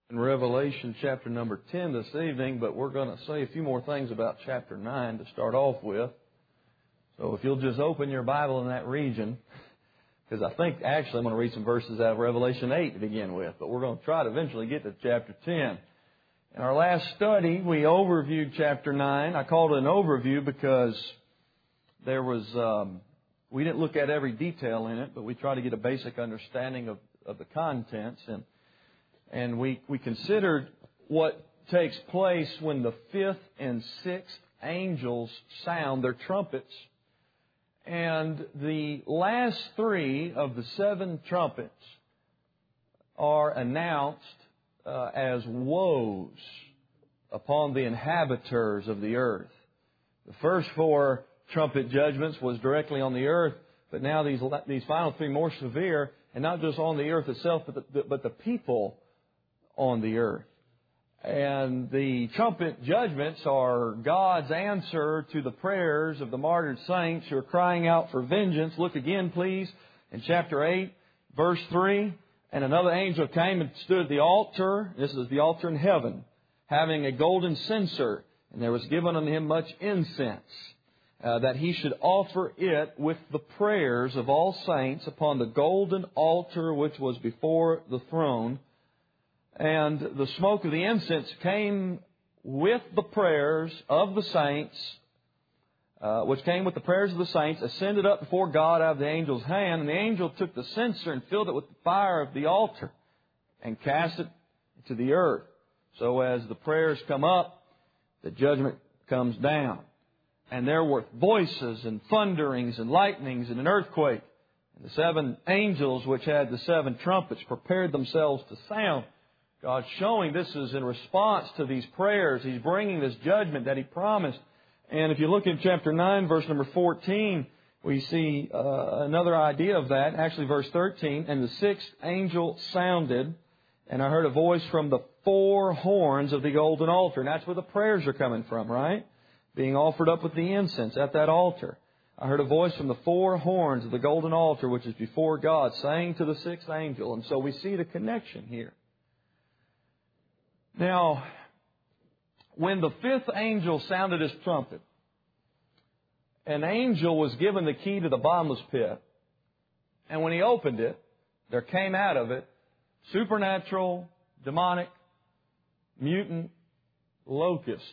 In Revelation chapter number 10 this evening, but we're going to say a few more things about chapter 9 to start off with. So if you'll just open your Bible in that region, because I think actually I'm going to read some verses out of Revelation 8 to begin with, but we're going to try to eventually get to chapter 10. In our last study, we overviewed chapter 9. I called it an overview because there was, we didn't look at every detail in it, but we tried to get a basic understanding of the contents. And we considered what takes place when the fifth and sixth angels sound their trumpets. And the last three of the seven trumpets are announced as woes upon the inhabitants of the earth. The first four trumpet judgments was directly on the earth, but now these final three more severe, and not just on the earth itself, but the people on the earth. And the trumpet judgments are God's answer to the prayers of the martyred saints who are crying out for vengeance. Look again, please, in chapter 8, verse 3. And another angel came and stood at the altar. This is the altar in heaven, having a golden censer. And there was given unto him much incense, that he should offer it with the prayers of all saints upon the golden altar which was before the throne. And the smoke of the incense came with the prayers of the saints, ascended up before God out of the angel's hand. And the angel took the censer and filled it with the fire of the altar and cast it to the earth. So as the prayers come up, the judgment comes down. And there were voices and thunderings and lightnings and an earthquake. And the seven angels which had the seven trumpets prepared themselves to sound. God's showing this is in response to these prayers. He's bringing this judgment that He promised. And if you look in chapter 9, verse number 14, we see another idea of that. Actually, verse 13, and the sixth angel sounded, and I heard a voice from the four horns of the golden altar. And that's where the prayers are coming from, right? Being offered up with the incense at that altar. I heard a voice from the four horns of the golden altar, which is before God, saying to the sixth angel. And so we see the connection here. Now, when the fifth angel sounded his trumpet, an angel was given the key to the bottomless pit. And when he opened it, there came out of it supernatural, demonic, mutant locusts.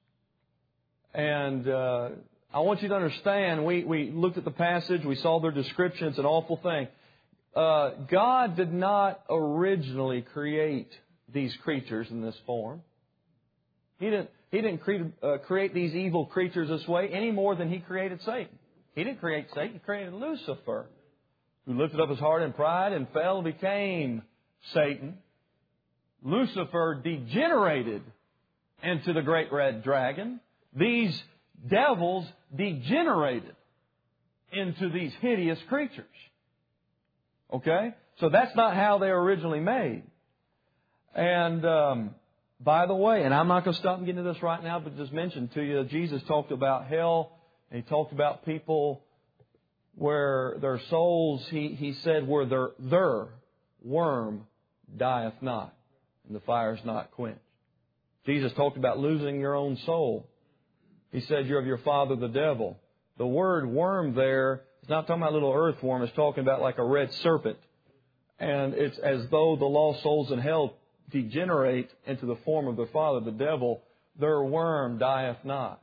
And I want you to understand, we looked at the passage, we saw their description. It's an awful thing. God did not originally create these creatures in this form. He didn't create these evil creatures this way any more than He created Satan. He didn't create Satan. He created Lucifer, who lifted up his heart in pride and fell and became Satan. Lucifer degenerated into the great red dragon. These devils degenerated into these hideous creatures. Okay? So that's not how they were originally made. And by the way, and I'm not going to stop and get into this right now, but just mention to you, Jesus talked about hell, and He talked about people where their souls, He said, where their worm dieth not, and the fire is not quenched. Jesus talked about losing your own soul. He said, you're of your father the devil. The word worm there is not talking about a little earthworm. It's talking about like a red serpent. And it's as though the lost souls in hell degenerate into the form of their father, the devil. Their worm dieth not.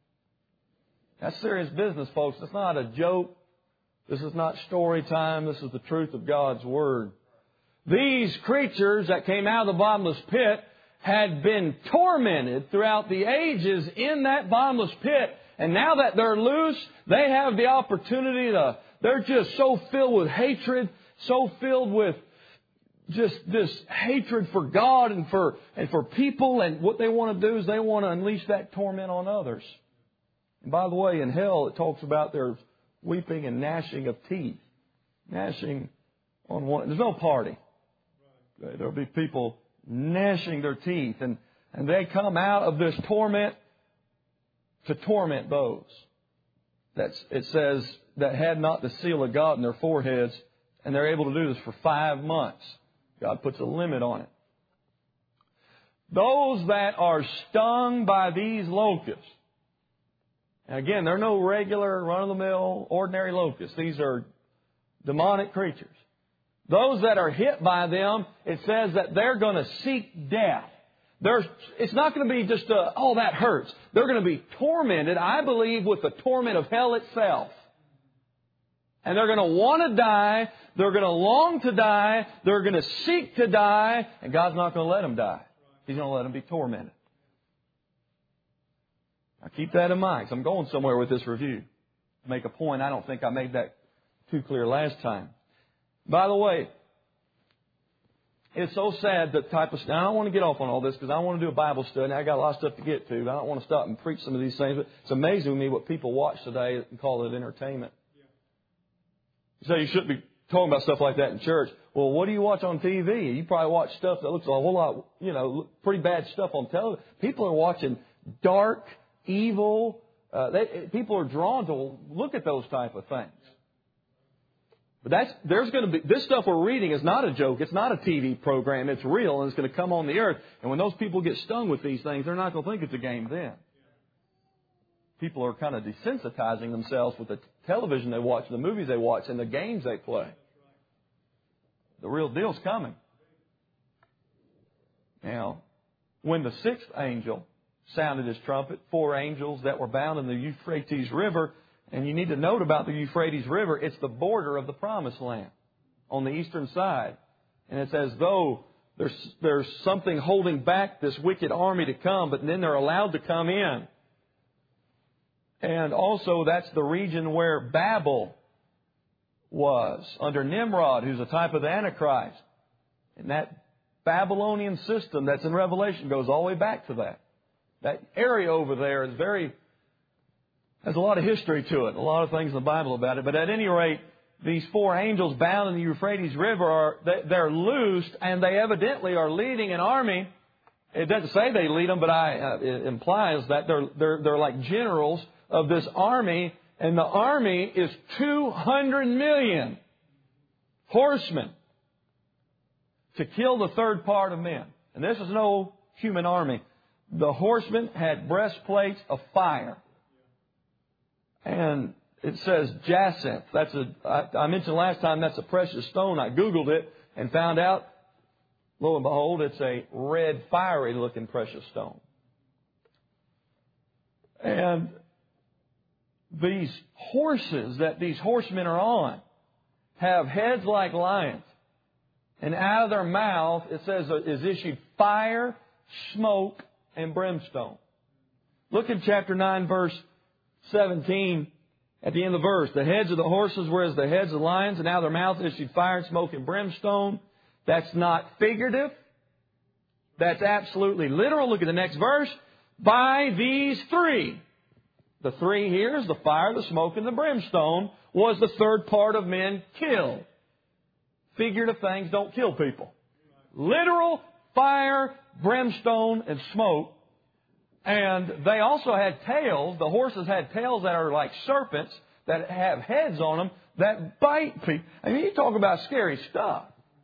That's serious business, folks. It's not a joke. This is not story time. This is the truth of God's Word. These creatures that came out of the bottomless pit had been tormented throughout the ages in that bottomless pit. And now that they're loose, they have the opportunity they're just so filled with hatred, so filled with just this hatred for God and for people. And what they want to do is they want to unleash that torment on others. And by the way, in hell, it talks about there's weeping and gnashing of teeth. Gnashing on one. There's no party. There'll be people gnashing their teeth. And they come out of this torment to torment those. It says that had not the seal of God in their foreheads. And they're able to do this for 5 months. God puts a limit on it. Those that are stung by these locusts. And again, they're no regular, run-of-the-mill, ordinary locusts. These are demonic creatures. Those that are hit by them, it says that they're going to seek death. It's not going to be just, oh, that hurts. They're going to be tormented, I believe, with the torment of hell itself. And they're going to want to die. They're going to long to die. They're going to seek to die. And God's not going to let them die. He's going to let them be tormented. Now keep that in mind, because I'm going somewhere with this review. To make a point, I don't think I made that too clear last time. By the way, it's so sad that type of stuff. I don't want to get off on all this because I want to do a Bible study. I got a lot of stuff to get to. I don't want to stop and preach some of these things. But it's amazing to me what people watch today and call it entertainment. So you shouldn't be talking about stuff like that in church. Well, what do you watch on TV? You probably watch stuff that looks a whole lot, pretty bad stuff on television. People are watching dark, evil. People are drawn to look at those type of things. But this stuff we're reading is not a joke. It's not a TV program. It's real, and it's going to come on the earth. And when those people get stung with these things, they're not going to think it's a game then. People are kind of desensitizing themselves with the television they watch, the movies they watch, and the games they play. The real deal's coming. Now, when the sixth angel sounded his trumpet, 4 angels that were bound in the Euphrates River. And you need to note about the Euphrates River, it's the border of the Promised Land on the eastern side. And it's as though there's something holding back this wicked army to come, but then they're allowed to come in. And also that's the region where Babel was under Nimrod, who's a type of the Antichrist. And that Babylonian system that's in Revelation goes all the way back to that. That area over there is has a lot of history to it, a lot of things in the Bible about it. But at any rate, these 4 angels bound in the Euphrates River, they're loosed, and they evidently are leading an army. It doesn't say they lead them, but it implies that they're like generals of this army, and the army is 200 million horsemen to kill the third part of men. And this is no human army. The horsemen had breastplates of fire. And it says jacinth. I mentioned last time that's a precious stone. I Googled it and found out, lo and behold, it's a red, fiery looking precious stone. And these horses that these horsemen are on have heads like lions. And out of their mouth, it says, is issued fire, smoke, and brimstone. Look at chapter 9, verse 17, at the end of the verse. The heads of the horses were as the heads of lions, and out of their mouths issued fire and smoke and brimstone. That's not figurative. That's absolutely literal. Look at the next verse. By these 3. The 3 here is the fire, the smoke, and the brimstone was the third part of men killed. Figurative things don't kill people. Literal fire, brimstone, and smoke. And they also had tails. The horses had tails that are like serpents that have heads on them that bite people. I mean, you talk about scary stuff.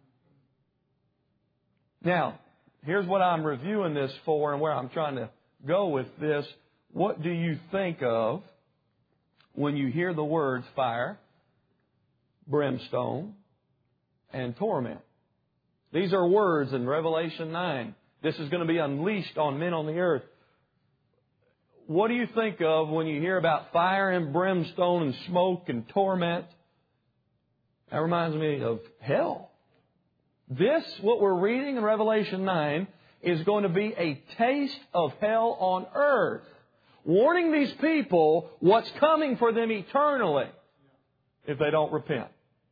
Now, here's what I'm reviewing this for and where I'm trying to go with this. What do you think of when you hear the words fire, brimstone, and torment? These are words in Revelation 9. This is going to be unleashed on men on the earth. What do you think of when you hear about fire and brimstone and smoke and torment? That reminds me of hell. This, what we're reading in Revelation 9, is going to be a taste of hell on earth, warning these people what's coming for them eternally if they don't repent.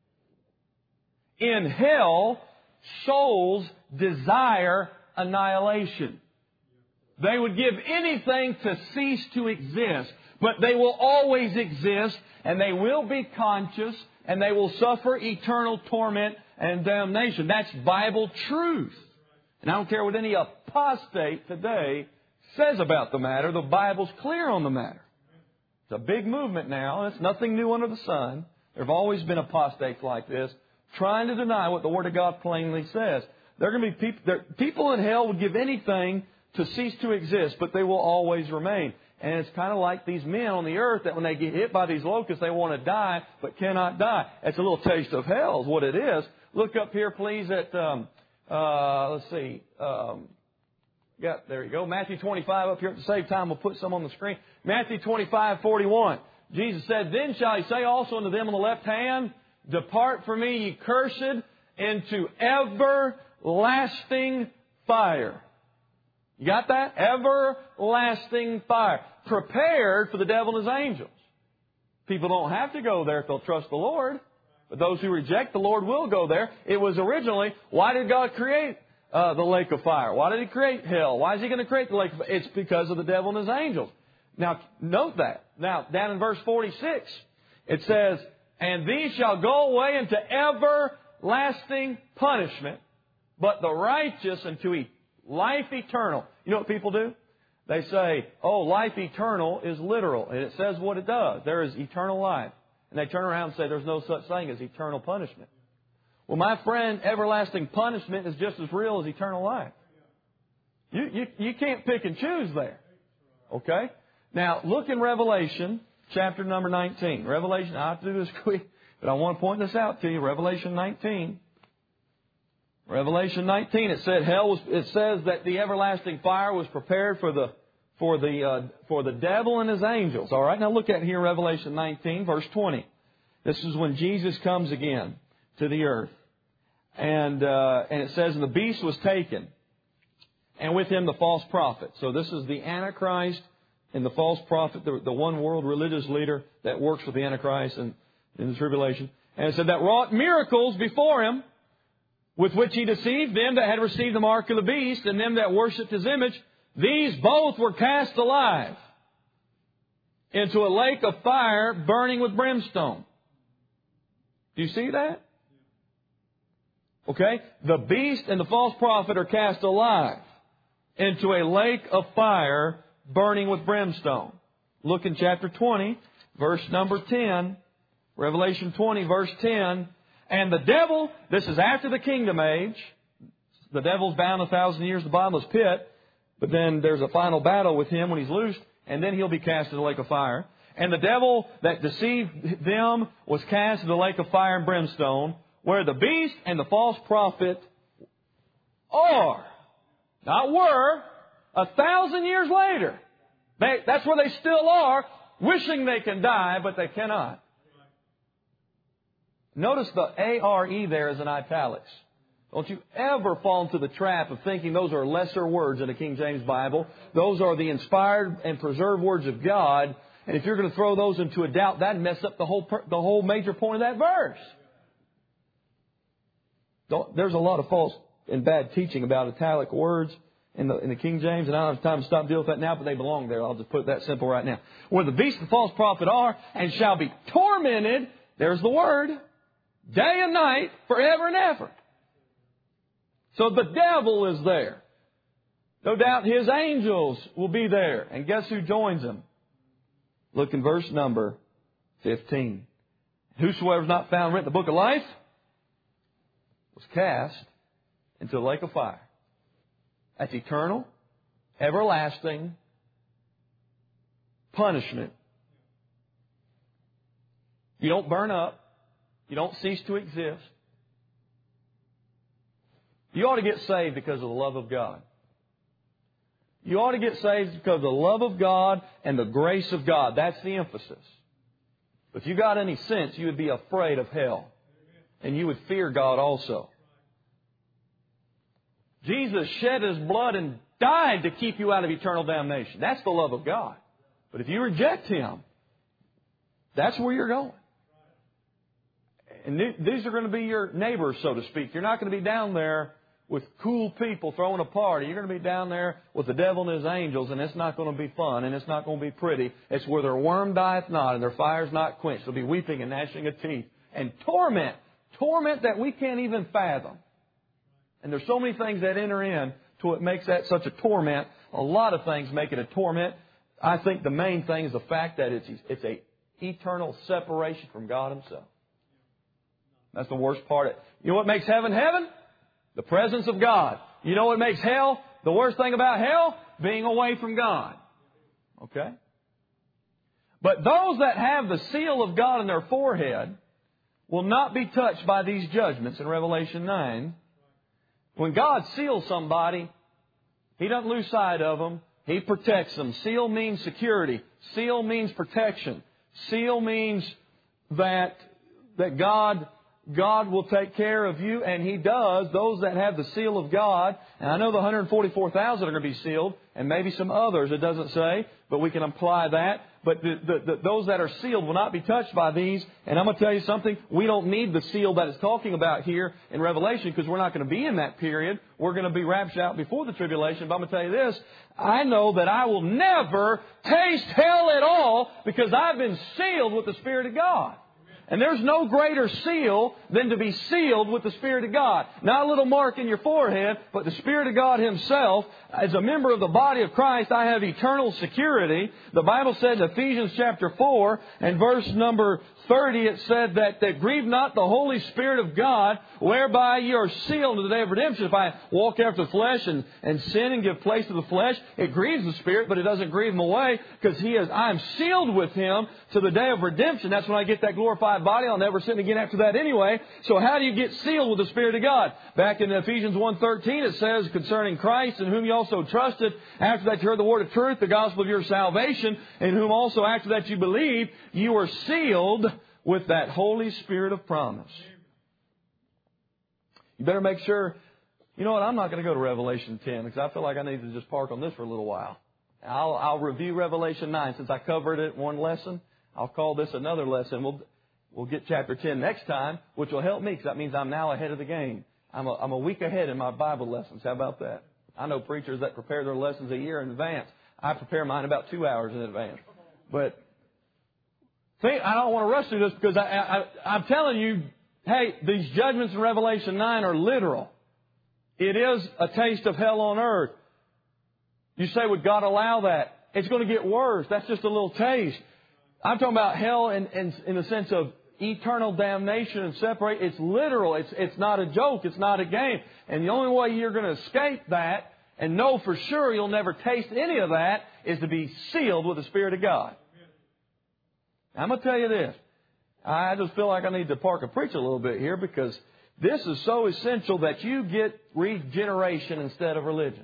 In hell, souls desire annihilation. They would give anything to cease to exist, but they will always exist, and they will be conscious, and they will suffer eternal torment and damnation. That's Bible truth. And I don't care what any apostate today says about the matter. The Bible's clear on the matter. It's a big movement now. It's nothing new under the sun. There have always been apostates like this, trying to deny what the Word of God plainly says. There are going to be people in hell would give anything to cease to exist, but they will always remain. And it's kind of like these men on the earth that when they get hit by these locusts, they want to die, but cannot die. It's a little taste of hell is what it is. Look up here, please, at, let's see, there you go. Matthew 25 up here at the same time. We'll put some on the screen. Matthew 25:41. Jesus said, "Then shall he say also unto them on the left hand, Depart from me, ye cursed, into everlasting fire." You got that? Everlasting fire. Prepared for the devil and his angels. People don't have to go there if they'll trust the Lord. But those who reject the Lord will go there. It was originally, why did God create the lake of fire? Why did He create hell? Why is He going to create the lake of fire? It's because of the devil and his angels. Now, note that. Now, down in verse 46, it says, "And these shall go away into everlasting punishment, but the righteous into life eternal." You know what people do? They say, "Oh, life eternal is literal." And it says what it does. There is eternal life. And they turn around and say there's no such thing as eternal punishment. Well, my friend, everlasting punishment is just as real as eternal life. You can't pick and choose there. Okay? Now, look in Revelation, chapter number 19. Revelation, I have to do this quick, but I want to point this out to you. Revelation 19. Revelation 19, it says that the everlasting fire was prepared for the devil and his angels. All right, now look at here Revelation 19, verse 20. This is when Jesus comes again to the earth. And it says, "And the beast was taken, and with him the false prophet." So this is the Antichrist and the false prophet, the one world religious leader that works with the Antichrist in the tribulation. And it said that wrought miracles before him, with which he deceived them that had received the mark of the beast, and them that worshipped his image. These both were cast alive into a lake of fire burning with brimstone. Do you see that? Okay? The beast and the false prophet are cast alive into a lake of fire burning with brimstone. Look in chapter 20, verse number 10. Revelation 20, verse 10. "And the devil," this is after the kingdom age, the devil's bound 1,000 years in the bottomless pit, but then there's a final battle with him when he's loosed, and then he'll be cast into the lake of fire. "And the devil that deceived them was cast into the lake of fire and brimstone, where the beast and the false prophet are." Not were. 1,000 years later. That's where they still are, wishing they can die, but they cannot. Notice the A-R-E there is in italics. Don't you ever fall into the trap of thinking those are lesser words in the King James Bible. Those are the inspired and preserved words of God. And if you're going to throw those into a doubt, that'd mess up the whole major point of that verse. There's a lot of false and bad teaching about italic words in the King James, and I don't have time to stop dealing with that now, but they belong there. I'll just put it that simple right now. "Where the beast and the false prophet are, and shall be tormented," there's the word, "day and night, forever and ever." So the devil is there. No doubt his angels will be there. And guess who joins him? Look in verse number 15. "Whosoever is not found written in the book of life was cast into the lake of fire." That's eternal, everlasting punishment. You don't burn up. You don't cease to exist. You ought to get saved because of the love of God. You ought to get saved because of the love of God and the grace of God. That's the emphasis. If you got any sense, you would be afraid of hell. And you would fear God also. Jesus shed His blood and died to keep you out of eternal damnation. That's the love of God. But if you reject Him, that's where you're going. And these are going to be your neighbors, so to speak. You're not going to be down there with cool people throwing a party. You're going to be down there with the devil and his angels, and it's not going to be fun, and it's not going to be pretty. It's where their worm dieth not, and their fire's not quenched. There'll be weeping and gnashing of teeth. And torment that we can't even fathom. And there's so many things that enter in to what makes that such a torment. A lot of things make it a torment. I think the main thing is the fact that it's a eternal separation from God Himself. That's the worst part. You know what makes heaven heaven? The presence of God. You know what makes hell? The worst thing about hell? Being away from God. Okay? But those that have the seal of God in their forehead will not be touched by these judgments in Revelation 9. When God seals somebody, He doesn't lose sight of them. He protects them. Seal means security. Seal means protection. Seal means that God will take care of you, and He does. Those that have the seal of God, and I know the 144,000 are going to be sealed, and maybe some others, it doesn't say, but we can apply that. But those that are sealed will not be touched by these. And I'm going to tell you something. We don't need the seal that it's talking about here in Revelation, because we're not going to be in that period. We're going to be raptured out before the tribulation. But I'm going to tell you this. I know that I will never taste hell at all, because I've been sealed with the Spirit of God. And there's no greater seal than to be sealed with the Spirit of God. Not a little mark in your forehead, but the Spirit of God Himself. As a member of the body of Christ, I have eternal security. The Bible said in Ephesians chapter 4 and verse number 30, it said that grieve not the Holy Spirit of God, whereby you are sealed to the day of redemption. If I walk after the flesh and sin and give place to the flesh, it grieves the Spirit, but it doesn't grieve Him away, because I'm sealed with Him to the day of redemption. That's when I get that glorified body. I'll never sin again after that anyway. So how do you get sealed with the Spirit of God? Back in Ephesians 1:13, it says concerning Christ, in whom you also trusted, after that you heard the word of truth, the gospel of your salvation, in whom also after that you believed, you were sealed with that Holy Spirit of promise. You better make sure. You know what? I'm not going to go to Revelation 10, because I feel like I need to just park on this for a little while. I'll review Revelation 9. Since I covered it one lesson, I'll call this another lesson. We'll get chapter 10 next time, which will help me, because that means I'm now ahead of the game. I'm a week ahead in my Bible lessons. How about that? I know preachers that prepare their lessons a year in advance. I prepare mine about 2 hours in advance. But I don't want to rush through this, because I'm telling you, hey, these judgments in Revelation 9 are literal. It is a taste of hell on earth. You say, would God allow that? It's going to get worse. That's just a little taste. I'm talking about hell in the sense of eternal damnation and separate. It's literal. It's not a joke. It's not a game. And the only way you're going to escape that and know for sure you'll never taste any of that is to be sealed with the Spirit of God. I'm going to tell you this. I just feel like I need to park and preach a little bit here, because this is so essential that you get regeneration instead of religion.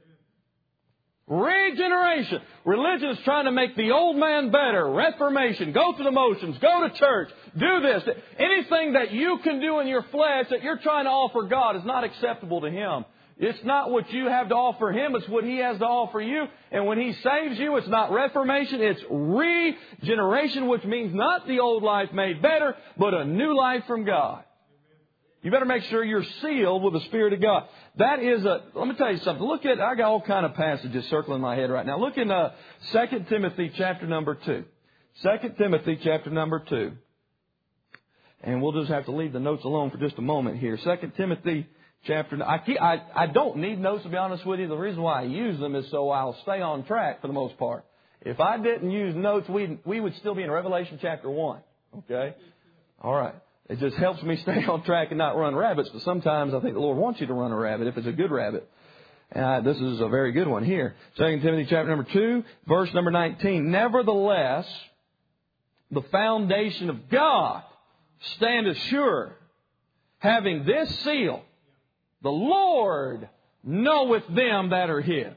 Regeneration. Religion is trying to make the old man better. Reformation. Go through the motions. Go to church. Do this. Anything that you can do in your flesh that you're trying to offer God is not acceptable to Him. It's not what you have to offer Him. It's what He has to offer you. And when He saves you, it's not reformation. It's regeneration, which means not the old life made better, but a new life from God. You better make sure you're sealed with the Spirit of God. That is let me tell you something. I got all kind of passages circling in my head right now. Look in 2 Timothy chapter number 2. 2 Timothy chapter number 2. And we'll just have to leave the notes alone for just a moment here. 2 Timothy chapter. I don't need notes, to be honest with you. The reason why I use them is so I'll stay on track for the most part. If I didn't use notes, we would still be in Revelation chapter 1. Okay? All right. It just helps me stay on track and not run rabbits. But sometimes I think the Lord wants you to run a rabbit if it's a good rabbit. This is a very good one here. 2 Timothy chapter number 2, verse number 19. Nevertheless, the foundation of God standeth sure, having this seal, the Lord knoweth them that are His.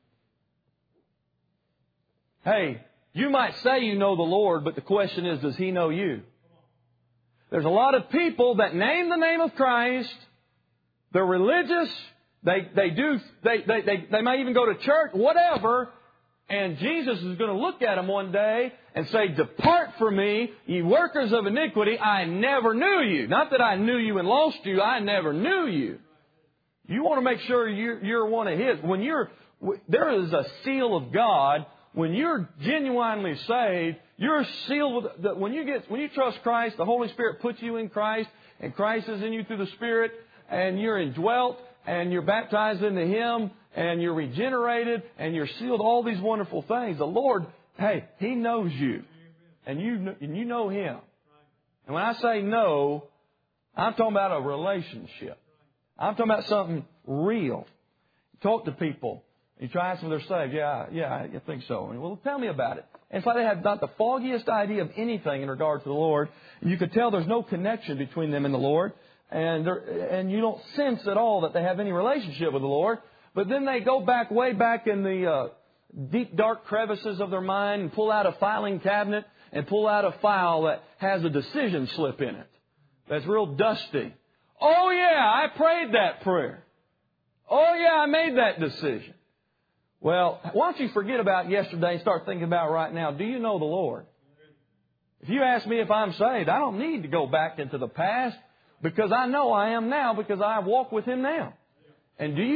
Hey, you might say you know the Lord, but the question is, does He know you? There's a lot of people that name the name of Christ. They're religious. They might even go to church, whatever. And Jesus is going to look at them one day and say, depart from me, ye workers of iniquity. I never knew you. Not that I knew you and lost you. I never knew you. You want to make sure you're one of His. There is a seal of God. When you're genuinely saved, you're sealed with. When you trust Christ, the Holy Spirit puts you in Christ, and Christ is in you through the Spirit, and you're indwelt, and you're baptized into Him, and you're regenerated, and you're sealed. All these wonderful things. The Lord, hey, He knows you, and you know Him. And when I say know, I'm talking about a relationship. I'm talking about something real. Talk to people. You try to ask them if they're saved. Yeah, I think so. And, well, tell me about it. And it's like they have not the foggiest idea of anything in regard to the Lord. You could tell there's no connection between them and the Lord. And you don't sense at all that they have any relationship with the Lord. But then they go back, way back in the deep, dark crevices of their mind and pull out a filing cabinet and pull out a file that has a decision slip in it. That's real dusty. Oh, yeah, I prayed that prayer. Oh, yeah, I made that decision. Well, why don't you forget about yesterday and start thinking about right now? Do you know the Lord? If you ask me if I'm saved, I don't need to go back into the past because I know I am now because I walk with Him now. And are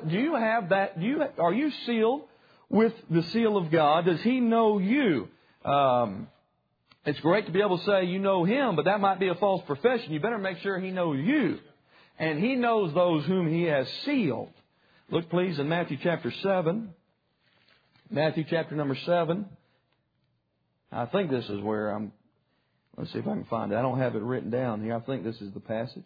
you sealed with the seal of God? Does He know you? It's great to be able to say you know Him, but that might be a false profession. You better make sure He knows you. And He knows those whom He has sealed. Look, please, in Matthew chapter 7. Matthew chapter number 7. I think this is where let's see if I can find it. I don't have it written down here. I think this is the passage.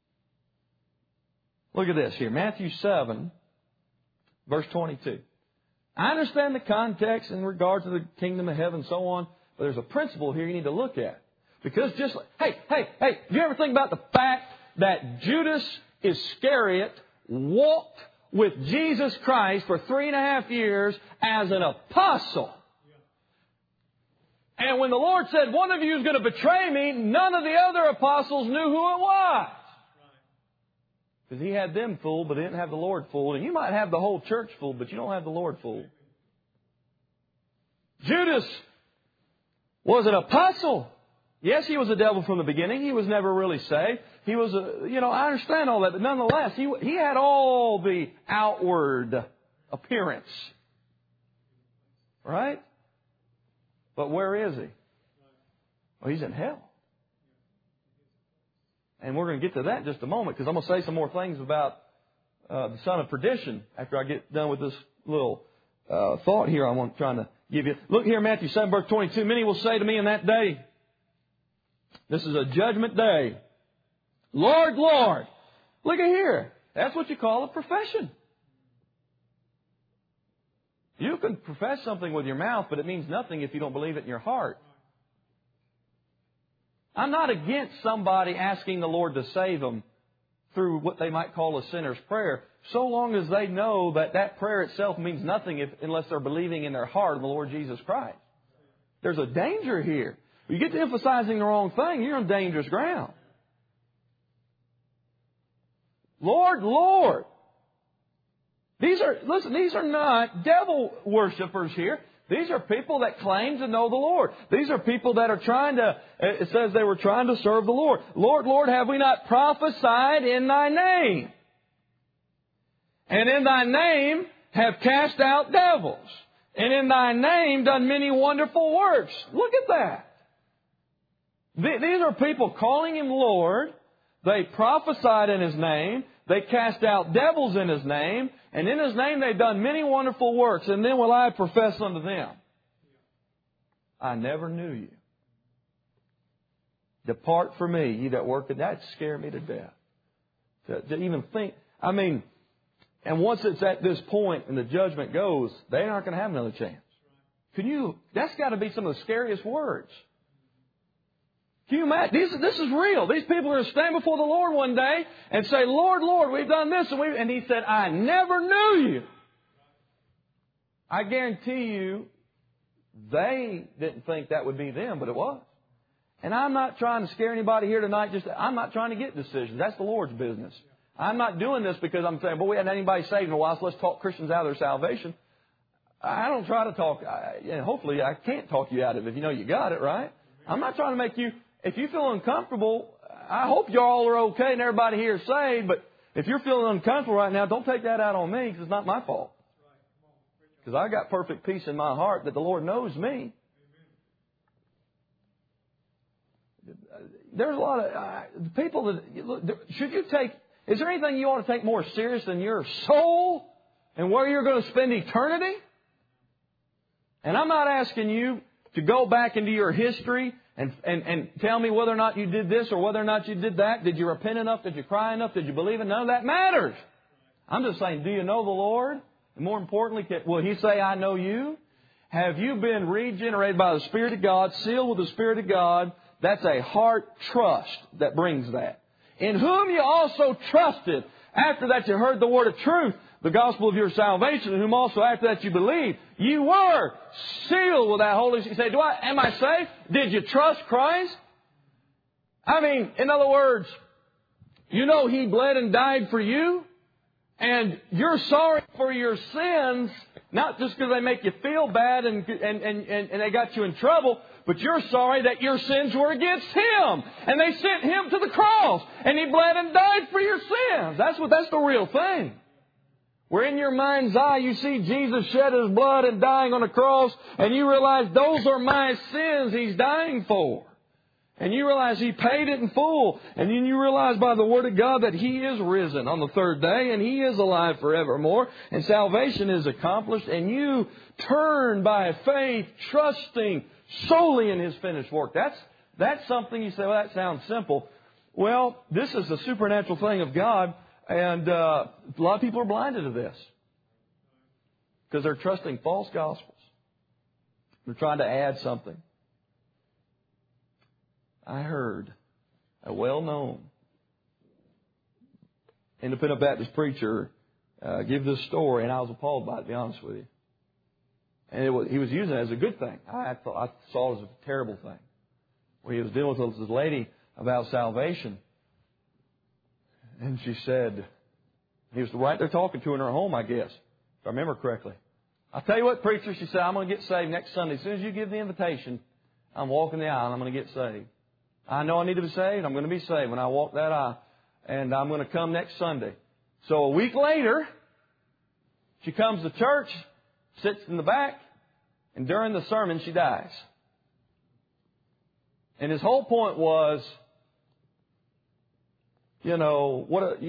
Look at this here. Matthew 7, verse 22. I understand the context in regard to the kingdom of heaven and so on, but there's a principle here you need to look at. Because just like, hey, do you ever think about the fact that Judas Iscariot walked with Jesus Christ for 3.5 years as an apostle? And when the Lord said, one of you is going to betray me, none of the other apostles knew who it was. Because He had them fooled, but He didn't have the Lord fooled. And you might have the whole church fooled, but you don't have the Lord fooled. Judas was an apostle. Yes, he was a devil from the beginning. He was never really saved. He was I understand all that, but nonetheless, he had all the outward appearance. Right? But where is he? Well, he's in hell. And we're going to get to that in just a moment because I'm going to say some more things about the son of perdition after I get done with this little thought here I'm trying to give you. Look here, Matthew 7, verse 22. Many will say to me in that day, this is a judgment day, Lord, Lord. Look at here. That's what you call a profession. You can profess something with your mouth, but it means nothing if you don't believe it in your heart. I'm not against somebody asking the Lord to save them through what they might call a sinner's prayer, so long as they know that that prayer itself means nothing unless they're believing in their heart in the Lord Jesus Christ. There's a danger here. You get to emphasizing the wrong thing, you're on dangerous ground. Lord, Lord. These are not devil worshippers here. These are people that claim to know the Lord. These are people that are it says they were trying to serve the Lord. Lord, Lord, have we not prophesied in Thy name? And in Thy name have cast out devils. And in Thy name done many wonderful works. Look at that. These are people calling Him Lord. They prophesied in His name. They cast out devils in His name. And in His name they've done many wonderful works. And then will I profess unto them, I never knew you. Depart from me, ye that work. That scared me to death. To even think. And once it's at this point and the judgment goes, they aren't going to have another chance. That's got to be some of the scariest words. Can you imagine? This is real. These people are going to stand before the Lord one day and say, Lord, Lord, we've done this. And He said, I never knew you. I guarantee you, they didn't think that would be them, but it was. And I'm not trying to scare anybody here tonight. I'm not trying to get decisions. That's the Lord's business. I'm not doing this because I'm saying, we hadn't had anybody saved in a while, so let's talk Christians out of their salvation. I don't try to talk. Hopefully I can't talk you out of it if you know you got it, right? I'm not trying to make you... If you feel uncomfortable, I hope you all are okay and everybody here is saved. But if you're feeling uncomfortable right now, don't take that out on me because it's not my fault. Because I got perfect peace in my heart that the Lord knows me. There's a lot of people that... Is there anything you want to take more serious than your soul and where you're going to spend eternity? And I'm not asking you to go back into your history and tell me whether or not you did this or whether or not you did that. Did you repent enough? Did you cry enough? Did you believe it? None of that matters. I'm just saying, do you know the Lord? And more importantly, will He say, I know you? Have you been regenerated by the Spirit of God, sealed with the Spirit of God? That's a heart trust that brings that. In whom you also trusted, after that you heard the word of truth, the gospel of your salvation, in whom also after that you believed, you were sealed with that Holy Spirit. You say, am I saved? Did you trust Christ? I mean, in other words, you know He bled and died for you, and you're sorry for your sins, not just because they make you feel bad and they got you in trouble, but you're sorry that your sins were against Him. And they sent Him to the cross. And He bled and died for your sins. That's the real thing. Where in your mind's eye you see Jesus shed His blood and dying on the cross. And you realize those are my sins He's dying for. And you realize He paid it in full. And then you realize by the Word of God that He is risen on the third day. And He is alive forevermore. And salvation is accomplished. And you turn by faith, trusting solely in His finished work. That's something you say, well, that sounds simple. Well, this is a supernatural thing of God. And a lot of people are blinded to this. Because they're trusting false gospels. They're trying to add something. I heard a well-known independent Baptist preacher give this story, and I was appalled by it, to be honest with you. And he was using it as a good thing. I saw it as a terrible thing. Where he was dealing with this lady about salvation. And she said, he was right there talking to her in her home, I guess, if I remember correctly. I'll tell you what, preacher, she said, I'm going to get saved next Sunday. As soon as you give the invitation, I'm walking the aisle and I'm going to get saved. I know I need to be saved. I'm going to be saved when I walk that aisle. And I'm going to come next Sunday. So a week later, she comes to church, sits in the back, and during the sermon, she dies. And his whole point was, you don't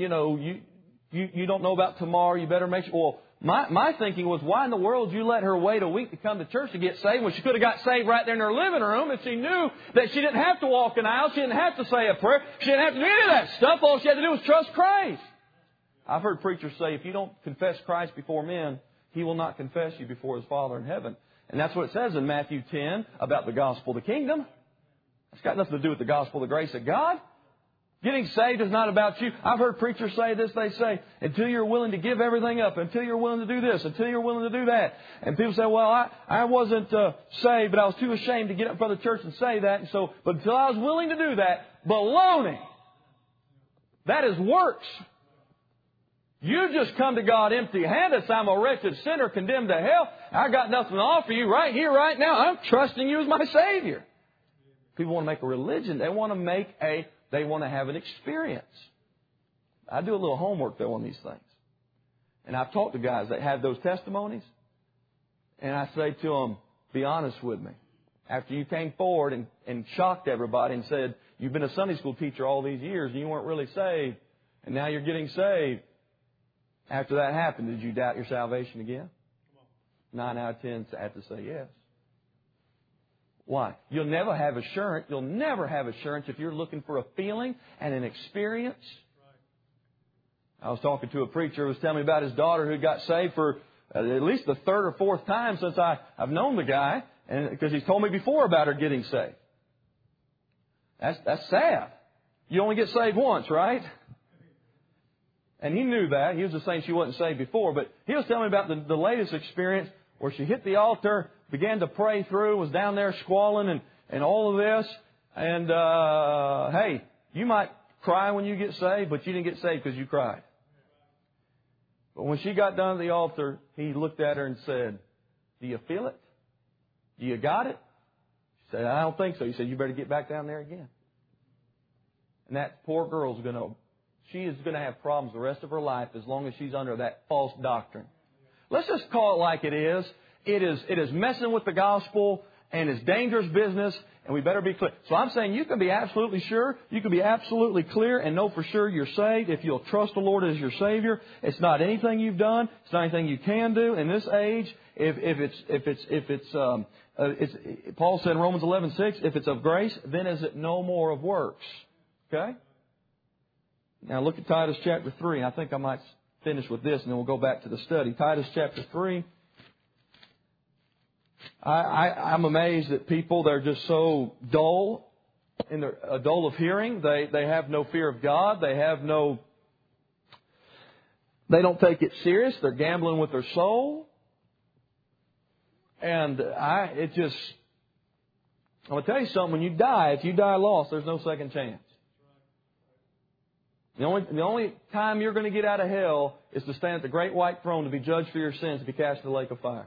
know about tomorrow. You better make sure. Well, my thinking was, why in the world did you let her wait a week to come to church to get saved when she could have got saved right there in her living room if she knew that she didn't have to walk an aisle, she didn't have to say a prayer, she didn't have to do any of that stuff. All she had to do was trust Christ. I've heard preachers say, if you don't confess Christ before men, He will not confess you before His Father in heaven. And that's what it says in Matthew 10 about the gospel of the kingdom. It's got nothing to do with the gospel of the grace of God. Getting saved is not about you. I've heard preachers say this. They say, until you're willing to give everything up, until you're willing to do this, until you're willing to do that. And people say, well, I wasn't saved, but I was too ashamed to get up in front of the church and say that. And so, but until I was willing to do that, baloney. That is works. You just come to God empty-handed. I'm a wretched sinner condemned to hell. I got nothing to offer you right here, right now. I'm trusting you as my Savior. People want to make a religion. They want to have an experience. I do a little homework, though, on these things. And I've talked to guys that have those testimonies. And I say to them, be honest with me. After you came forward and shocked everybody and said, you've been a Sunday school teacher all these years and you weren't really saved. And now you're getting saved. After that happened, did you doubt your salvation again? 9 out of 10 had to say yes. Why? You'll never have assurance. You'll never have assurance if you're looking for a feeling and an experience. I was talking to a preacher who was telling me about his daughter who got saved for at least the third or fourth time since I've known the guy, and because he's told me before about her getting saved. That's sad. You only get saved once, right? And he knew that. He was just saying she wasn't saved before. But he was telling me about the latest experience where she hit the altar, began to pray through, was down there squalling and all of this. And, hey, you might cry when you get saved, but you didn't get saved because you cried. But when she got done at the altar, he looked at her and said, do you feel it? Do you got it? She said, I don't think so. He said, you better get back down there again. And that poor girl's she is going to have problems the rest of her life as long as she's under that false doctrine. Let's just call it like it is. It is messing with the gospel, and it's dangerous business, and we better be clear. So I'm saying you can be absolutely sure, you can be absolutely clear and know for sure you're saved if you'll trust the Lord as your Savior. It's not anything you've done. It's not anything you can do in this age. Paul said in Romans 11:6, if it's of grace, then is it no more of works. Okay? Now look at Titus chapter 3. I think I might finish with this and then we'll go back to the study. Titus chapter 3. I'm amazed at people. They're just so dull, and they're dull of hearing. They have no fear of God. They don't take it serious. They're gambling with their soul. And I'm going to tell you something. When you die, if you die lost, there's no second chance. The only time you're going to get out of hell is to stand at the great white throne to be judged for your sins, to be cast in the lake of fire.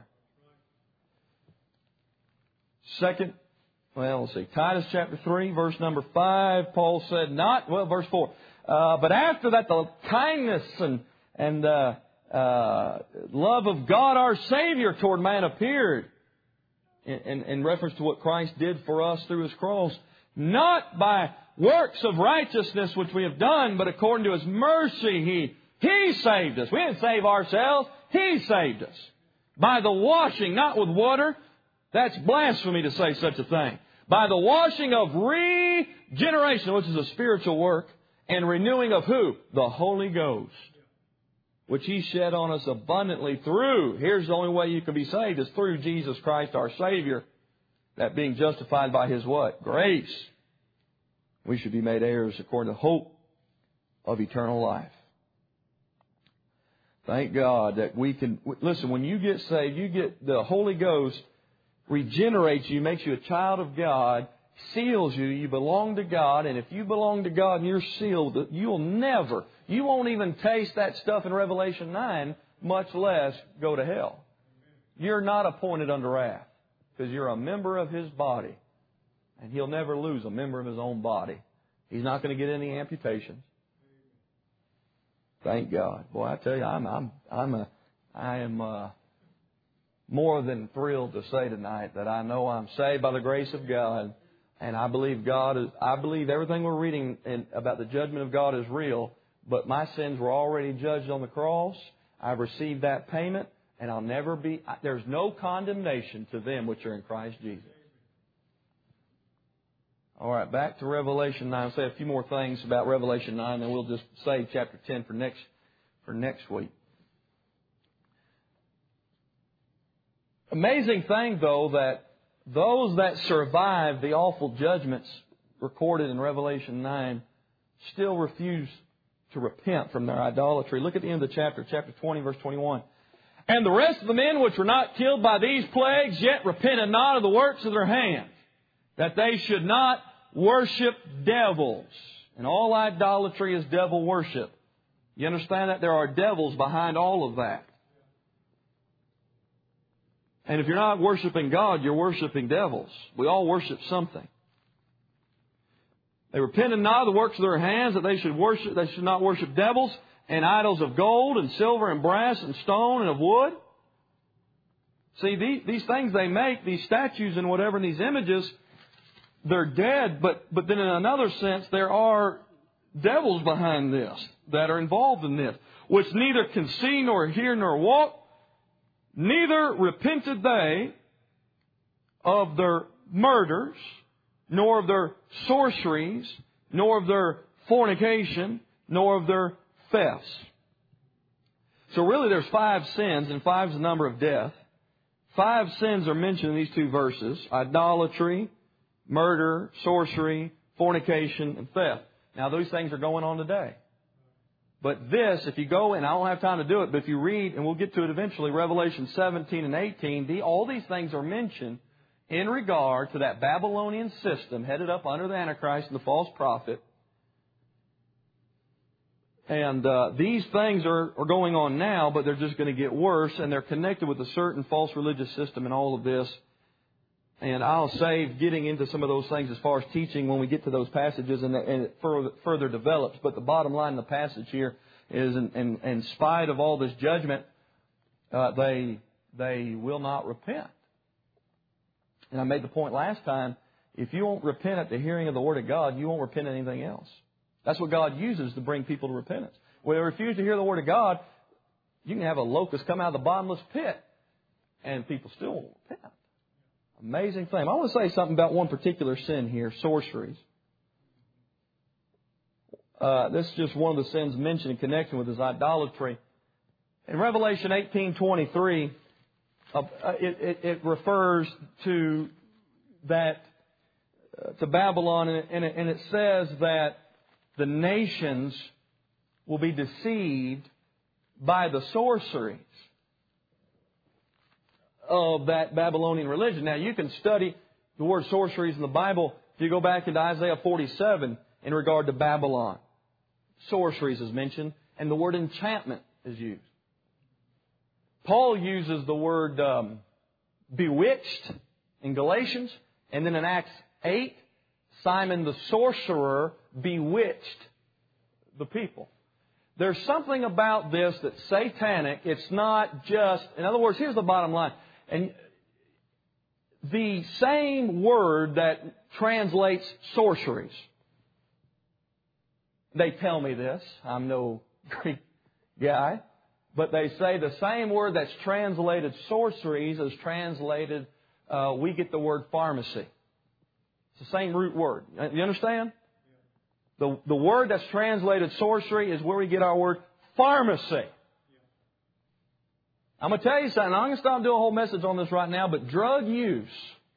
Let's see. Titus chapter 3, verse number 5, Paul said verse 4. But after that, the kindness and love of God our Savior toward man appeared, in reference to what Christ did for us through His cross, not by works of righteousness which we have done, but according to His mercy He saved us. We didn't save ourselves. He saved us. By the washing, not with water. That's blasphemy to say such a thing. By the washing of regeneration, which is a spiritual work, and renewing of who? The Holy Ghost, which He shed on us abundantly through. Here's the only way you can be saved, is through Jesus Christ our Savior. That being justified by His what? Grace. We should be made heirs according to the hope of eternal life. Thank God that we can... Listen, when you get saved, you get the Holy Ghost regenerates you, makes you a child of God, seals you, you belong to God, and if you belong to God and you're sealed, you won't even taste that stuff in Revelation 9, much less go to hell. You're not appointed unto wrath, because you're a member of His body, and He'll never lose a member of His own body. He's not going to get any amputations. Thank God. Boy, I tell you, I am more than thrilled to say tonight that I know I'm saved by the grace of God, and I believe everything we're reading about the judgment of God is real, but my sins were already judged on the cross. I've received that payment, and there's no condemnation to them which are in Christ Jesus. All right, back to Revelation 9. I'll say a few more things about Revelation 9, and we'll just save chapter 10 for next week. Amazing thing, though, that those that survive the awful judgments recorded in Revelation 9 still refuse to repent from their idolatry. Look at the end of the chapter 20, verse 21. And the rest of the men which were not killed by these plagues yet repented not of the works of their hands, that they should not worship devils. And all idolatry is devil worship. You understand that? There are devils behind all of that. And if you're not worshiping God, you're worshiping devils. We all worship something. They repented not of the works of their hands, that they should not worship devils and idols of gold and silver and brass and stone and of wood. See, these things they make, these statues and whatever, and these images, they're dead, but then in another sense, there are devils behind this that are involved in this, which neither can see nor hear nor walk. Neither repented they of their murders, nor of their sorceries, nor of their fornication, nor of their thefts. So really there's 5 sins, and 5 is the number of death. 5 sins are mentioned in these 2 verses: idolatry, murder, sorcery, fornication, and theft. Now those things are going on today. But this, if you go, and I don't have time to do it, but if you read, and we'll get to it eventually, Revelation 17 and 18, all these things are mentioned in regard to that Babylonian system headed up under the Antichrist and the false prophet. And these things are going on now, but they're just going to get worse, and they're connected with a certain false religious system in all of this. And I'll save getting into some of those things as far as teaching when we get to those passages and it further develops. But the bottom line in the passage here is, in spite of all this judgment, they will not repent. And I made the point last time, if you won't repent at the hearing of the Word of God, you won't repent at anything else. That's what God uses to bring people to repentance. When they refuse to hear the Word of God, you can have a locust come out of the bottomless pit, and people still won't repent. Amazing thing. I want to say something about one particular sin here, sorceries. This is just one of the sins mentioned in connection with his idolatry. In Revelation 18:23, it refers to that to Babylon, and it says that the nations will be deceived by the sorceries of that Babylonian religion. Now, you can study the word sorceries in the Bible. If you go back into Isaiah 47 in regard to Babylon, sorceries is mentioned, and the word enchantment is used. Paul uses the word bewitched in Galatians, and then in Acts 8, Simon the sorcerer bewitched the people. There's something about this that's satanic. It's not just... In other words, here's the bottom line. And the same word that translates sorceries, they tell me this. I'm no Greek guy. But they say the same word that's translated sorceries is translated, we get the word pharmacy. It's the same root word. You understand? The word that's translated sorcery is where we get our word pharmacy. I'm going to tell you something. I'm going to stop doing a whole message on this right now, but drug use,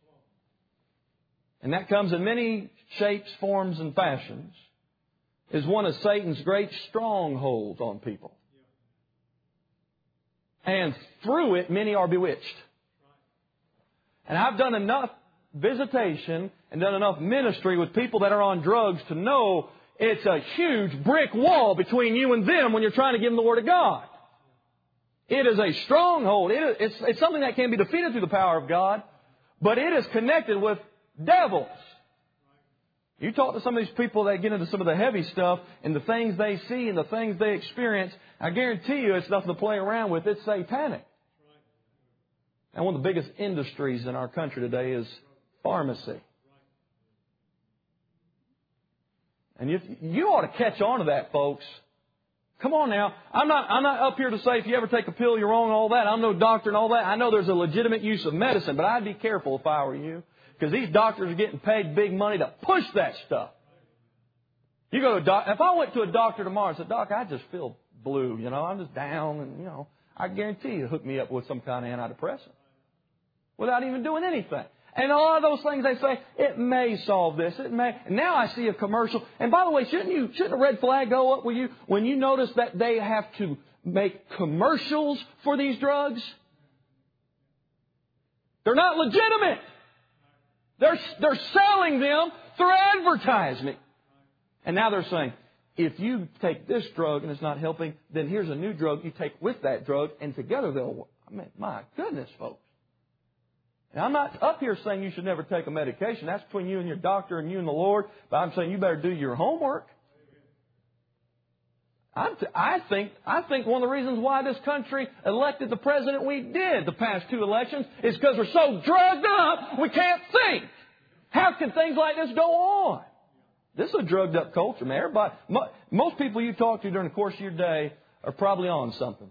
and that comes in many shapes, forms, and fashions, is one of Satan's great strongholds on people. And through it, many are bewitched. And I've done enough visitation and done enough ministry with people that are on drugs to know it's a huge brick wall between you and them when you're trying to give them the Word of God. It is a stronghold. It's something that can be defeated through the power of God, but it is connected with devils. You talk to some of these people that get into some of the heavy stuff and the things they see and the things they experience, I guarantee you it's nothing to play around with. It's satanic. And one of the biggest industries in our country today is pharmacy. And you ought to catch on to that, folks. Come on now. I'm not up here to say if you ever take a pill, you're wrong and all that. I'm no doctor and all that. I know there's a legitimate use of medicine, but I'd be careful if I were you. Because these doctors are getting paid big money to push that stuff. You go to a doctor. If I went to a doctor tomorrow and said, Doc, I just feel blue, I'm just down, and, I guarantee you hook me up with some kind of antidepressant without even doing anything. And a lot of those things they say, it may solve this, it may. And now I see a commercial. And by the way, shouldn't a red flag go up with you when you notice that they have to make commercials for these drugs? They're not legitimate. They're selling them through advertising. And now they're saying, if you take this drug and it's not helping, then here's a new drug you take with that drug, and together they'll work. I mean, my goodness, folks. Now, I'm not up here saying you should never take a medication. That's between you and your doctor and you and the Lord. But I'm saying you better do your homework. I think one of the reasons why this country elected the president we did the past 2 elections is because we're so drugged up we can't think. How can things like this go on? This is a drugged up culture, man. Everybody, most people you talk to during the course of your day are probably on something.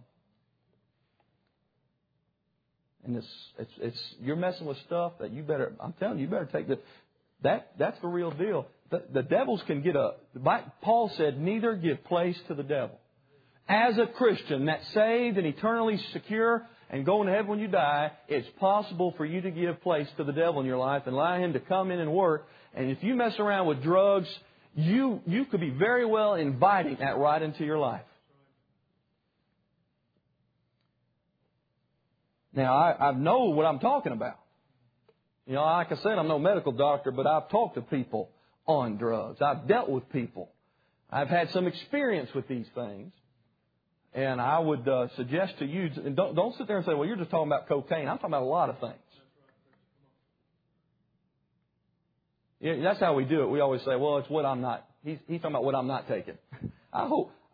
And you're messing with stuff that I'm telling you better take that's the real deal. The devils can Paul said, neither give place to the devil. As a Christian that's saved and eternally secure and going to heaven when you die, it's possible for you to give place to the devil in your life and allow him to come in and work. And if you mess around with drugs, you could be very well inviting that right into your life. Now, I know what I'm talking about. Like I said, I'm no medical doctor, but I've talked to people on drugs. I've dealt with people. I've had some experience with these things. And I would suggest to you, and don't sit there and say, well, you're just talking about cocaine. I'm talking about a lot of things. Yeah, that's how we do it. We always say, well, it's what I'm not. He's talking about what I'm not taking.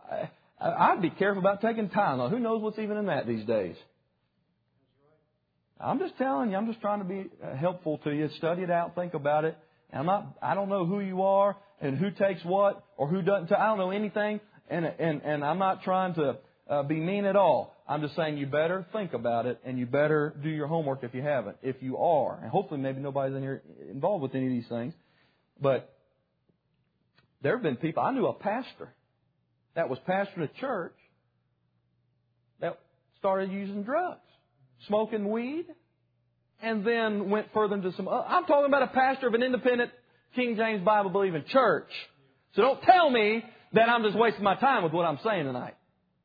I'd be careful about taking Tylenol. Who knows what's even in that these days? I'm just telling you, I'm just trying to be helpful to you. Study it out, think about it. And I don't know who you are and who takes what or who doesn't. I don't know anything, and I'm not trying to be mean at all. I'm just saying you better think about it, and you better do your homework if you haven't. If you are, and hopefully maybe nobody's in here involved with any of these things, but there have been people. I knew a pastor that was pastoring a church that started using drugs, smoking weed, and then went further into some. I'm talking about a pastor of an independent King James Bible believing church. So don't tell me that I'm just wasting my time with what I'm saying tonight.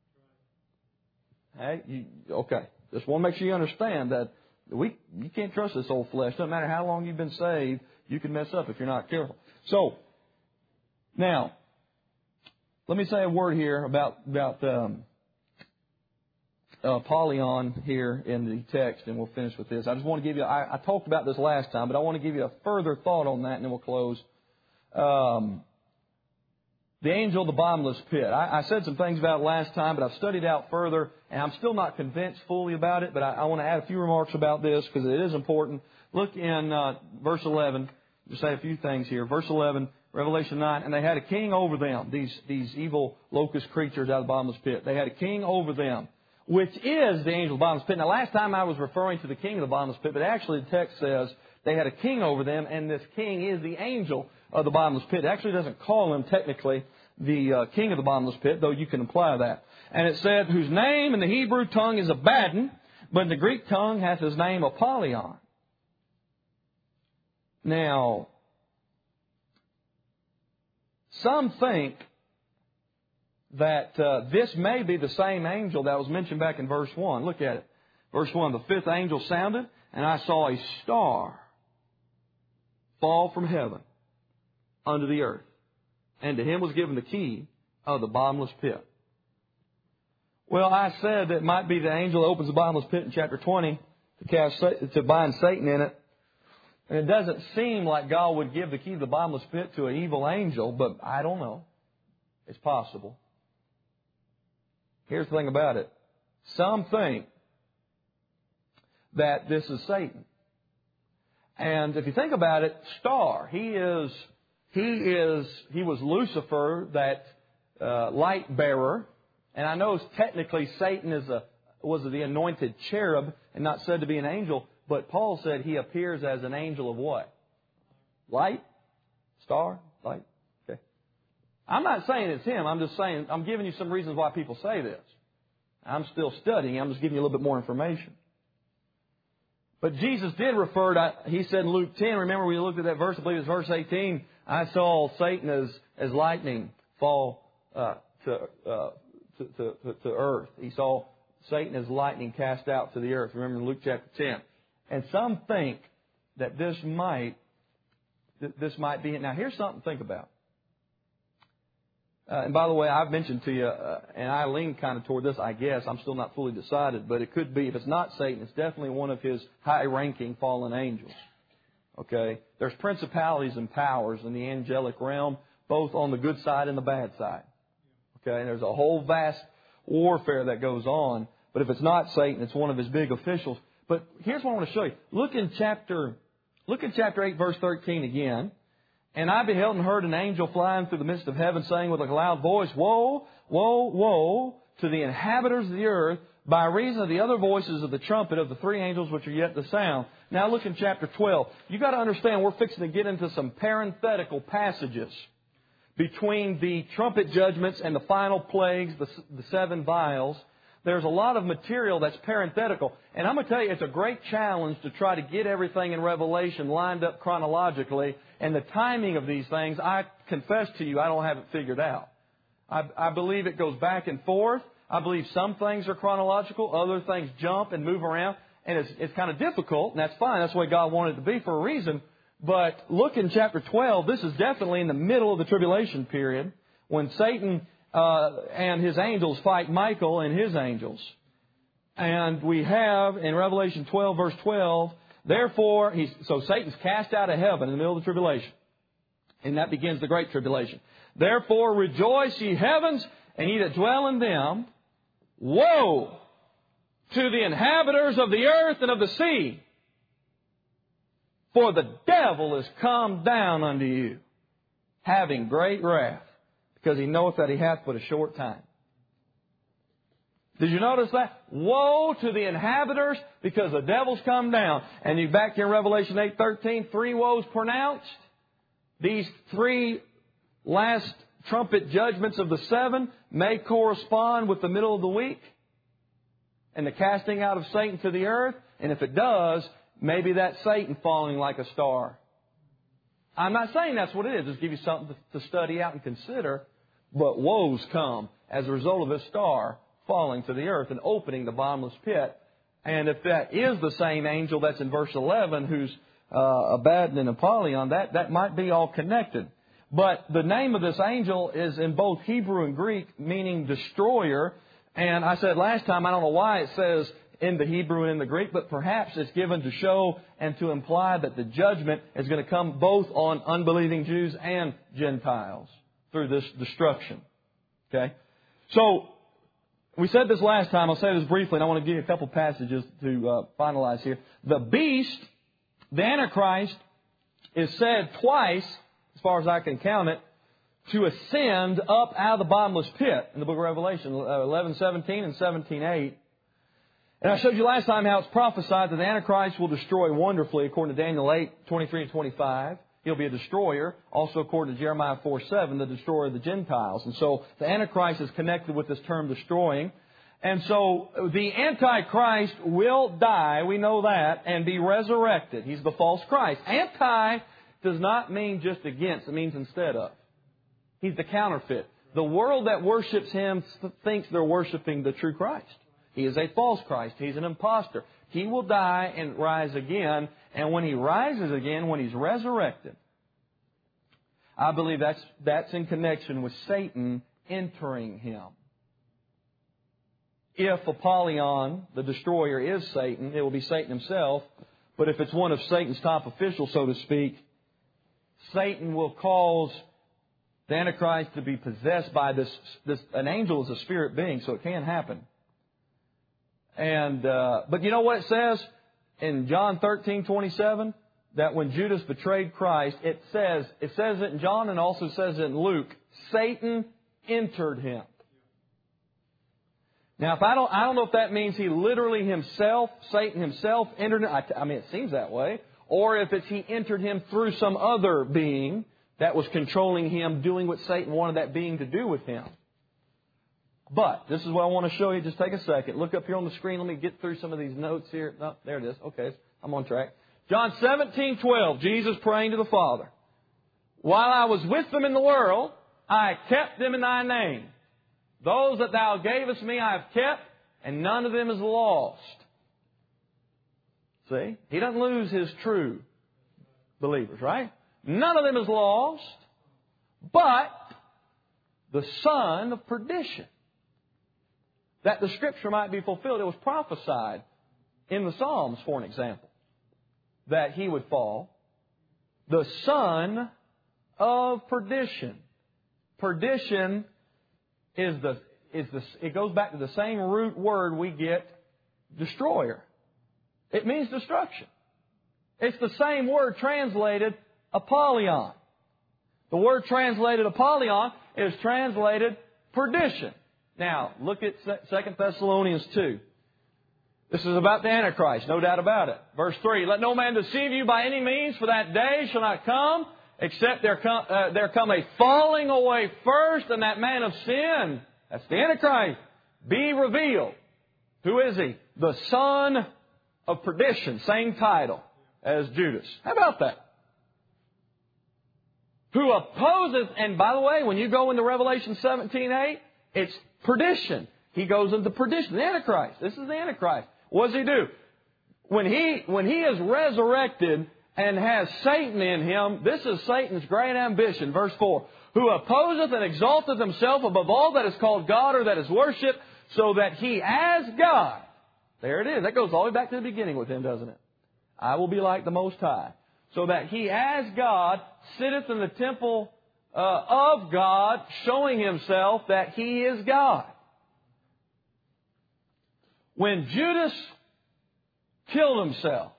Hey, okay. Just want to make sure you understand that you can't trust this old flesh. Doesn't matter how long you've been saved, you can mess up if you're not careful. So, now, let me say a word here about Apollyon here in the text, and we'll finish with this. I just want to give you, I talked about this last time, but I want to give you a further thought on that, and then we'll close. The angel of the bottomless pit. I said some things about it last time, but I've studied out further, and I'm still not convinced fully about it, but I want to add a few remarks about this because it is important. Look in verse 11. Just say a few things here. Verse 11, Revelation 9, and they had a king over them, these evil locust creatures out of the bottomless pit. They had a king over them, which is the angel of the bottomless pit. Now, last time I was referring to the king of the bottomless pit, but actually the text says they had a king over them, and this king is the angel of the bottomless pit. It actually doesn't call him technically the king of the bottomless pit, though you can imply that. And it said, whose name in the Hebrew tongue is Abaddon, but in the Greek tongue hath his name Apollyon. Now, some think that this may be the same angel that was mentioned back in verse 1. Look at it. Verse 1, the fifth angel sounded, and I saw a star fall from heaven unto the earth. And to him was given the key of the bottomless pit. Well, I said that it might be the angel that opens the bottomless pit in chapter 20 to bind Satan in it. And it doesn't seem like God would give the key to the bottomless pit to an evil angel, but I don't know. It's possible. Here's the thing about it. Some think that this is Satan. And if you think about it, star, he was Lucifer, that light bearer. And I know technically Satan was the anointed cherub and not said to be an angel, but Paul said he appears as an angel of what? Light? Star? Light? Okay. I'm not saying it's him. I'm just saying, I'm giving you some reasons why people say this. I'm still studying. I'm just giving you a little bit more information. But Jesus did refer to, he said in Luke 10, remember we looked at that verse, I believe it's verse 18, I saw Satan as lightning fall to earth. He saw Satan as lightning cast out to the earth. Remember in Luke chapter 10. And some think that this might be it. Now here's something to think about. And by the way, I've mentioned to you, and I lean kind of toward this, I guess. I'm still not fully decided, but it could be, if it's not Satan, it's definitely one of his high-ranking fallen angels. Okay? There's principalities and powers in the angelic realm, both on the good side and the bad side. Okay? And there's a whole vast warfare that goes on. But if it's not Satan, it's one of his big officials. But here's what I want to show you. Look in chapter 8, verse 13 again. And I beheld and heard an angel flying through the midst of heaven, saying with a loud voice, Woe, woe, woe to the inhabitants of the earth, by reason of the other voices of the trumpet of the three angels which are yet to sound. Now look in chapter 12. You've got to understand we're fixing to get into some parenthetical passages between the trumpet judgments and the final plagues, the 7 vials. There's a lot of material that's parenthetical. And I'm going to tell you, it's a great challenge to try to get everything in Revelation lined up chronologically. And the timing of these things, I confess to you, I don't have it figured out. I believe it goes back and forth. I believe some things are chronological, other things jump and move around. And it's kind of difficult, and that's fine. That's the way God wanted it to be for a reason. But look in chapter 12. This is definitely in the middle of the tribulation period when Satan and his angels fight Michael and his angels. And we have in Revelation 12, verse 12, therefore, so Satan's cast out of heaven in the middle of the tribulation. And that begins the great tribulation. Therefore, rejoice, ye heavens, and ye that dwell in them. Woe to the inhabitants of the earth and of the sea, for the devil is come down unto you, having great wrath, because he knoweth that he hath but a short time. Did you notice that? Woe to the inhabitants, because the devil's come down. And you back here in Revelation 8:13, 3 woes pronounced. These 3 last trumpet judgments of the 7 may correspond with the middle of the week and the casting out of Satan to the earth. And if it does, maybe that's Satan falling like a star. I'm not saying that's what it is. Just give you something to study out and consider. But woes come as a result of this star falling to the earth and opening the bottomless pit. And if that is the same angel that's in verse 11 who's Abaddon and Apollyon, that might be all connected. But the name of this angel is in both Hebrew and Greek, meaning destroyer. And I said last time, I don't know why it says in the Hebrew and in the Greek, but perhaps it's given to show and to imply that the judgment is going to come both on unbelieving Jews and Gentiles through this destruction. Okay? So, we said this last time. I'll say this briefly, and I want to give you a couple passages to finalize here. The beast, the Antichrist, is said twice, as far as I can count it, to ascend up out of the bottomless pit in the book of Revelation, 11:17 and 17:8. And I showed you last time how it's prophesied that the Antichrist will destroy wonderfully, according to Daniel 8:23 and 25. He'll be a destroyer. Also, according to Jeremiah 4:7, the destroyer of the Gentiles. And so the Antichrist is connected with this term destroying. And so the Antichrist will die, we know that, and be resurrected. He's the false Christ. Anti does not mean just against, it means instead of. He's the counterfeit. The world that worships Him thinks they're worshiping the true Christ. He is a false Christ. He's an imposter. He will die and rise again. And when He rises again, when He's resurrected, I believe that's in connection with Satan entering Him. If Apollyon, the destroyer, is Satan, it will be Satan himself. But if it's one of Satan's top officials, so to speak, Satan will cause the Antichrist to be possessed by this. An angel is a spirit being, so it can happen. And but you know what it says in John 13:27? That when Judas betrayed Christ, it says it in John and also says it in Luke, Satan entered him. Now, if I don't know if that means he literally himself, Satan himself, entered him. I mean, it seems that way. Or if it's he entered him through some other being that was controlling him, doing what Satan wanted that being to do with him. But this is what I want to show you. Just take a second. Look up here on the screen. Let me get through some of these notes here. No, there it is. Okay, I'm on track. John 17:12. Jesus praying to the Father. While I was with them in the world, I kept them in thy name. Those that thou gavest me I have kept, and none of them is lost. See? He doesn't lose his true believers, right? None of them is lost, but the son of perdition. That the Scripture might be fulfilled. It was prophesied in the Psalms, for an example, that he would fall. The son of perdition. Perdition it goes back to the same root word we get, destroyer. It means destruction. It's the same word translated Apollyon. The word translated Apollyon is translated perdition. Now, look at 2 Thessalonians 2. This is about the Antichrist, no doubt about it. Verse 3, let no man deceive you by any means, for that day shall not come, except there come a falling away first, and that man of sin, that's the Antichrist, be revealed. Who is he? The son of perdition, same title as Judas. How about that? Who opposes, and by the way, when you go into Revelation 17:8, it's perdition. He goes into perdition. The Antichrist. This is the Antichrist. What does he do? When he is resurrected and has Satan in him, this is Satan's great ambition. Verse 4. Who opposeth and exalteth himself above all that is called God or that is worshipped, so that he as God. There it is. That goes all the way back to the beginning with him, doesn't it? I will be like the Most High. So that he as God sitteth in the temple of God, showing himself that he is God. when Judas killed himself.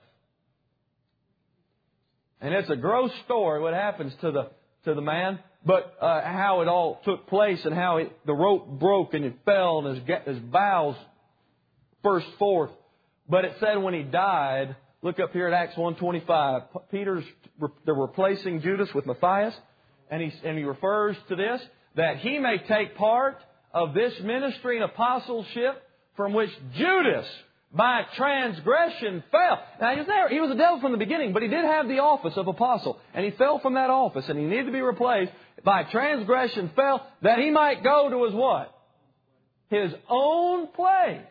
And it's a gross story what happens to the man, but how it all took place and how the rope broke and it fell and his bowels burst forth. But it said when he died, look up here at Acts 1:25. They're replacing Judas with Matthias, and he refers to this, that he may take part of this ministry and apostleship from which Judas by transgression fell. Now he was a devil from the beginning, but he did have the office of apostle, and he fell from that office, and he needed to be replaced. By transgression fell, that he might go to his what? His own place.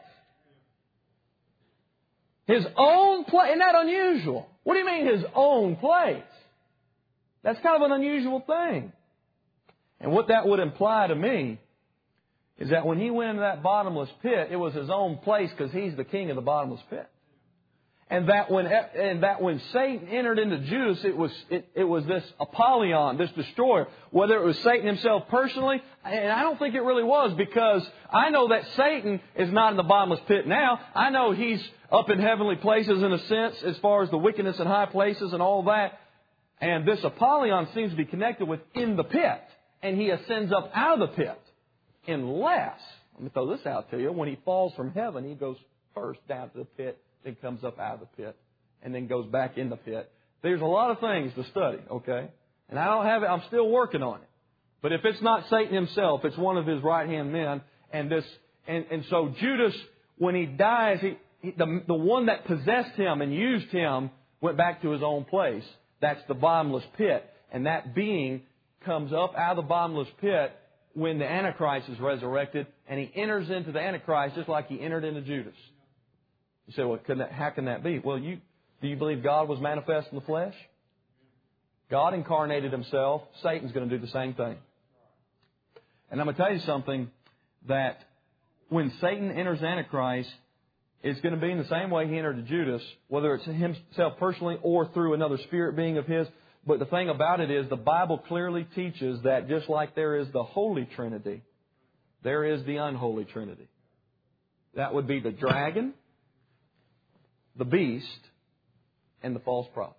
His own place. Isn't that unusual? What do you mean his own place? That's kind of an unusual thing. And what that would imply to me is that when he went into that bottomless pit, it was his own place because he's the king of the bottomless pit. And that when Satan entered into Judas, it was this Apollyon, this destroyer. Whether it was Satan himself personally, and I don't think it really was, because I know that Satan is not in the bottomless pit now. I know he's up in heavenly places in a sense, as far as the wickedness in high places and all that. And this Apollyon seems to be connected with in the pit, and he ascends up out of the pit. Unless, let me throw this out to you, when he falls from heaven, he goes first down to the pit, then comes up out of the pit, and then goes back in the pit. There's a lot of things to study, okay? And I don't have it, I'm still working on it. But if it's not Satan himself, it's one of his right-hand men. And so Judas, when he dies, the one that possessed him and used him went back to his own place. That's the bottomless pit. And that being comes up out of the bottomless pit when the Antichrist is resurrected, and he enters into the Antichrist just like he entered into Judas. You say, well, how can that be? Well, do you believe God was manifest in the flesh? God incarnated Himself. Satan's going to do the same thing. And I'm going to tell you something, that when Satan enters Antichrist, it's going to be in the same way he entered Judas, whether it's himself personally or through another spirit being of his. But the thing about it is, the Bible clearly teaches that just like there is the Holy Trinity, there is the unholy Trinity. That would be the dragon, the beast, and the false prophet.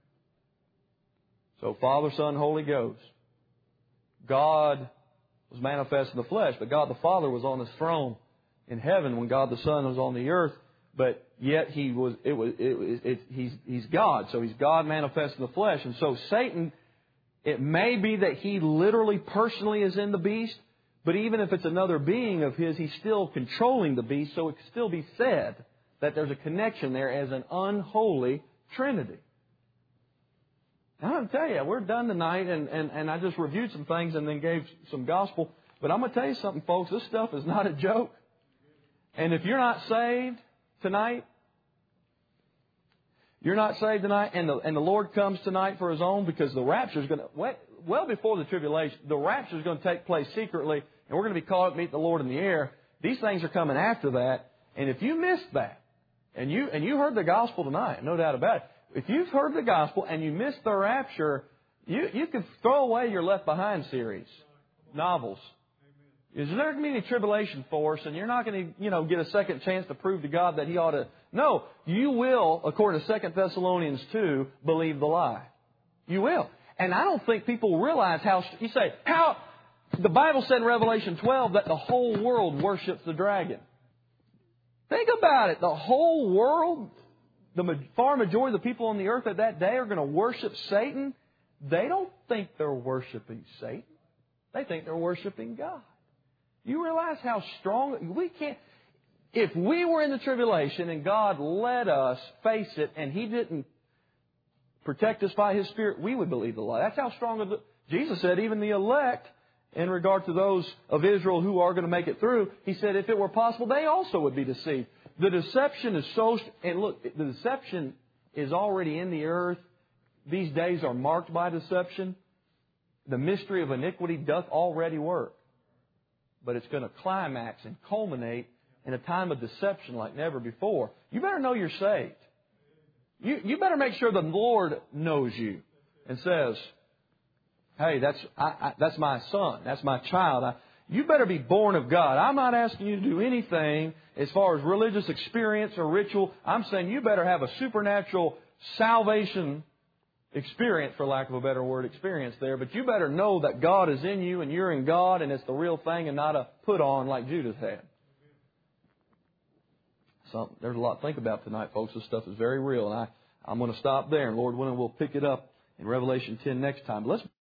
So Father, Son, Holy Ghost. God was manifest in the flesh, but God the Father was on His throne in heaven when God the Son was on the earth. But yet He's God. So He's God manifest in the flesh. And so Satan, it may be that he literally, personally is in the beast, but even if it's another being of his, he's still controlling the beast. So it can still be said that there's a connection there as an unholy Trinity. Now, I'm going to tell you, we're done tonight, and I just reviewed some things and then gave some gospel. But I'm going to tell you something, folks. This stuff is not a joke. And if you're not saved tonight, and the Lord comes tonight for His own, because the rapture is going to, well before the tribulation, the rapture is going to take place secretly, and we're going to be called up to meet the Lord in the air. These things are coming after that. And if you missed that, and you heard the gospel tonight, no doubt about it, if you've heard the gospel and you missed the rapture, you could throw away your Left Behind series, novels. Is there going to be any tribulation for us, and you're not going to, get a second chance to prove to God that He ought to? No, you will, according to 2 Thessalonians 2, believe the lie. You will. And I don't think people realize how, you say, how, the Bible said in Revelation 12 that the whole world worships the dragon. Think about it. The whole world, the far majority of the people on the earth at that day are going to worship Satan. They don't think they're worshiping Satan. They think they're worshiping God. You realize how strong we can't. If we were in the tribulation and God let us face it and He didn't protect us by His Spirit, we would believe the lie. That's how strong Jesus said even the elect, in regard to those of Israel who are going to make it through, He said if it were possible, they also would be deceived. The deception is so, and look, the deception is already in the earth. These days are marked by deception. The mystery of iniquity doth already work. But it's going to climax and culminate in a time of deception like never before. You better know you're saved. You better make sure the Lord knows you and says, hey, that's my son. That's my child. You better be born of God. I'm not asking you to do anything as far as religious experience or ritual. I'm saying you better have a supernatural salvation experience, for lack of a better word, experience there. But you better know that God is in you and you're in God and it's the real thing and not a put on like Judas had. So there's a lot to think about tonight, folks. This stuff is very real. And I'm going to stop there. And Lord willing, we'll pick it up in Revelation 10 next time. But let's